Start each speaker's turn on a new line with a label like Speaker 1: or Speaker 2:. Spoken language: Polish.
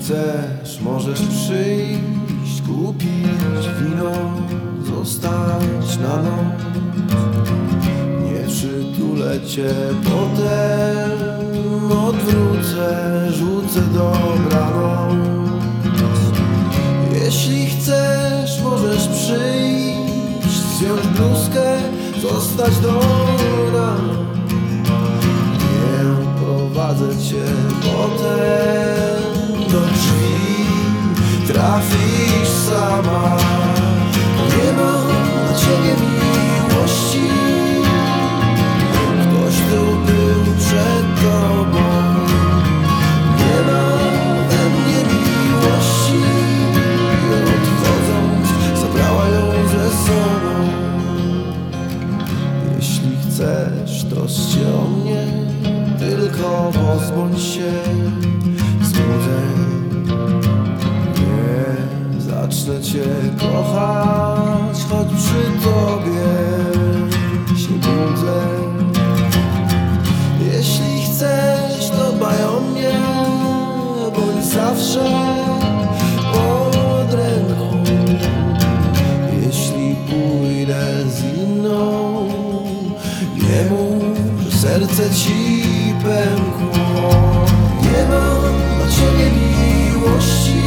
Speaker 1: chcesz, możesz przyjść, kupić wino, zostać na noc. Nie przytulę cię, potem odwrócę, rzucę dobranoc. Jeśli chcesz, możesz przyjść, zdjąć bluzkę, zostać do rana. Nie prowadzę cię potem do drzwi, trafisz sama. Nie ma dla ciebie miłości, ktoś tu był przed tobą. Nie ma we mnie miłości, odchodząc zabrała ją ze sobą. Jeśli chcesz, troszcz się o mnie, tylko pozbądź się złudzeń. Nie zacznę cię kochać, choć przy tobie się budzę. Jeśli chcesz, to dbaj o mnie, bądź zawsze pod ręką. Jeśli pójdę z inną, nie mów, że serce ci pękło. Nie ma dla ciebie miłości,